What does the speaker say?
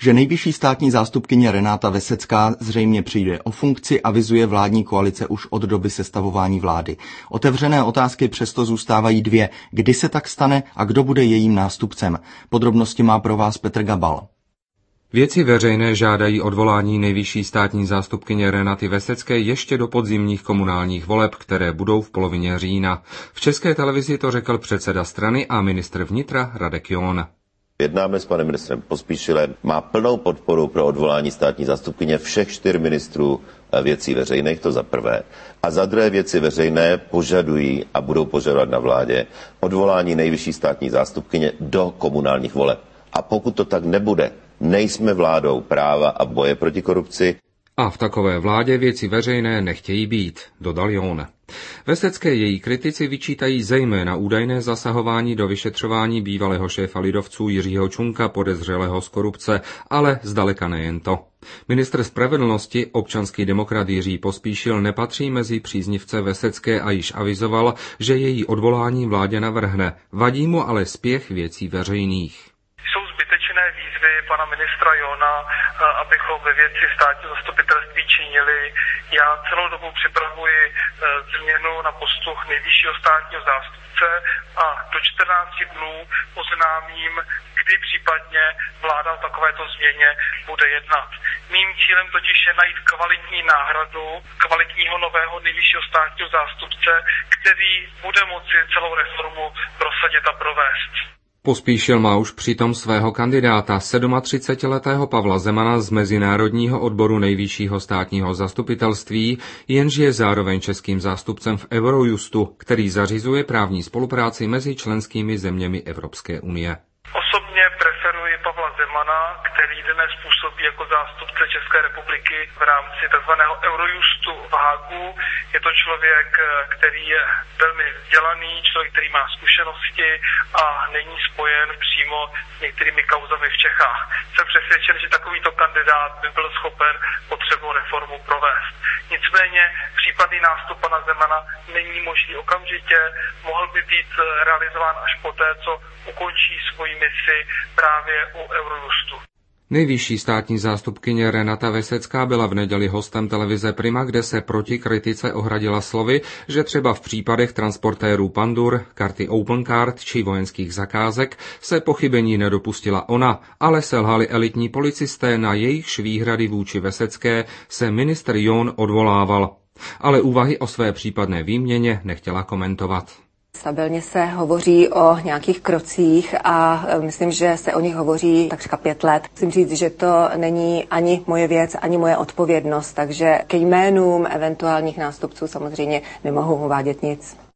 Že nejvyšší státní zástupkyně Renáta Vesecká zřejmě přijde o funkci, avizuje vládní koalice už od doby sestavování vlády. Otevřené otázky přesto zůstávají dvě. Kdy se tak stane a kdo bude jejím nástupcem? Podrobnosti má pro vás Petr Gabal. Věci veřejné žádají odvolání nejvyšší státní zástupkyně Renaty Vesecké ještě do podzimních komunálních voleb, které budou v polovině října. V České televizi to řekl předseda strany a ministr vnitra Radek John. Jednáme s panem ministrem Pospíšilem, má plnou podporu pro odvolání státní zástupkyně všech 4 ministrů věcí veřejných, to za prvé. A za druhé věci veřejné požadují a budou požadovat na vládě odvolání nejvyšší státní zástupkyně do komunálních voleb. A pokud to tak nebude, nejsme vládou práva a boje proti korupci. A v takové vládě věci veřejné nechtějí být, dodal John. Vesecké její kritici vyčítají zejména údajné zasahování do vyšetřování bývalého šéfa lidovců Jiřího Čunka podezřelého z korupce, ale zdaleka nejen to. Ministr spravedlnosti, občanský demokrat Jiří Pospíšil, nepatří mezi příznivce Vesecké a již avizoval, že její odvolání vládě navrhne. Vadí mu ale spěch věcí veřejných. Výzvy pana ministra Jona, abychom ve věci státního zastupitelství činili. Já celou dobu připravuji změnu na postu nejvyššího státního zástupce a do 14 dnů oznámím, kdy případně vláda o takovéto změně bude jednat. Mým cílem totiž je najít kvalitní náhradu, kvalitního nového nejvyššího státního zástupce, který bude moci celou reformu prosadit a provést. Pospíšil má už přitom svého kandidáta, 37letého Pavla Zemana z Mezinárodního odboru nejvyššího státního zastupitelství, jenž je zároveň českým zástupcem v Eurojustu, který zařizuje právní spolupráci mezi členskými zeměmi Evropské unie. Osobně preferuji Pavla Zemana, který dnes působí jako zástupce České republiky v rámci tzv. Eurojustu v Hágu. Je to člověk, který je velmi vzdělaný, člověk, který má zkušenosti a není spojen přímo s některými kauzami v Čechách. Jsem přesvědčen, že takovýto kandidát by byl schopen potřebnou reformu provést. Nicméně případný nástup pana Zemana není možný okamžitě, mohl by být realizován až poté, co ukončí svoji misi právě u Eurojustu. Nejvyšší státní zástupkyně Renata Vesecká byla v neděli hostem televize Prima, kde se proti kritice ohradila slovy, že třeba v případech transportérů Pandur, karty Opencard či vojenských zakázek se pochybení nedopustila ona, ale selhali elitní policisté, na jejichž výhrady vůči Vesecké se ministr John odvolával. Ale úvahy o své případné výměně nechtěla komentovat. Stabilně se hovoří o nějakých krocích a myslím, že se o nich hovoří takřka 5 let. Musím říct, že to není ani moje věc, ani moje odpovědnost, takže ke jménům eventuálních nástupců samozřejmě nemohu uvádět nic.